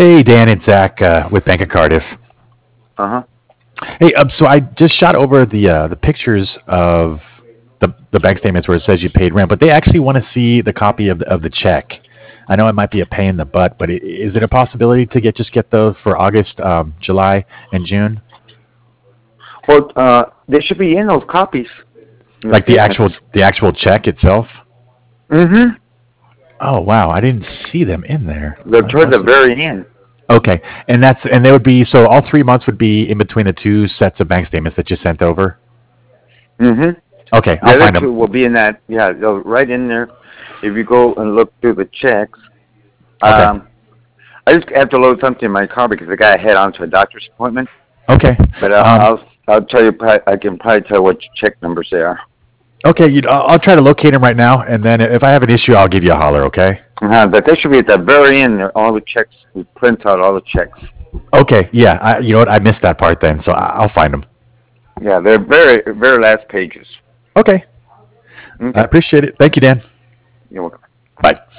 Hey, Dan, it's Zach with Bank of Cardiff. Uh-huh. Hey, so I just shot over the pictures of the bank statements where it says you paid rent, but they actually want to see the copy of the check. I know it might be a pain in the butt, but is it a possibility to get those for August, July, and June? Well, they should be in those copies in the Like statements. the actual check itself? Mm-hmm. Oh wow, I didn't see them in there. They're I toward the must have. very end. Okay, and they would be so all 3 months would be in between the two sets of bank statements that you sent over. Mm-hmm. Okay, I'll The other find them. two will be in that. Yeah, they'll right in there. If you go and look through the checks, Okay. um, I just have to load something in my car because the guy head on to a doctor's appointment. Okay. But Um, I'll tell you. I can probably tell what check numbers they are. okay. I'll try to locate him right now, and then if I have an issue, I'll give you a holler. Okay. But they should be at the very end. There, all the checks. We print out all the checks. Okay. Yeah. You know what? I missed that part then, so I'll find him. Yeah, they're very last pages. Okay. I Okay. appreciate it. Thank you, Dan. You're welcome. Bye.